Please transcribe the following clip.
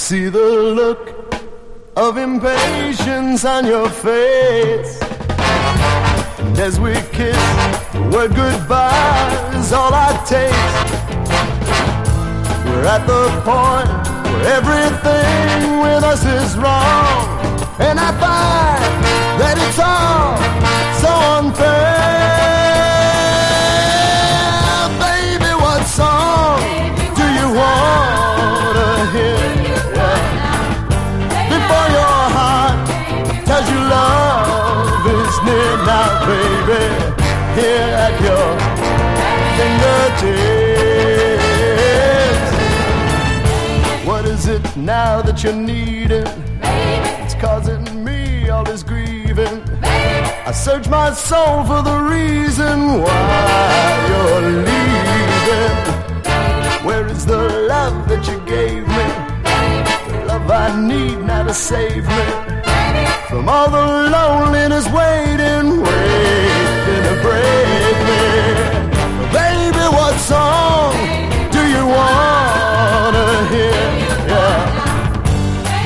see the look of impatience on your face, and as we kiss, the word goodbye is all I taste. We're at the point where everything with us is wrong, and I find that it's all so unfair. Baby, what song do you want to hear? Before your heart tells you love is near now, baby, here at your fingertips. What is it now that you're needing? It's causing me all this grieving. I search my soul for the reason why you're leaving. Where is the love that you gave me? The love I need now to save me from all the loneliness waiting to break me.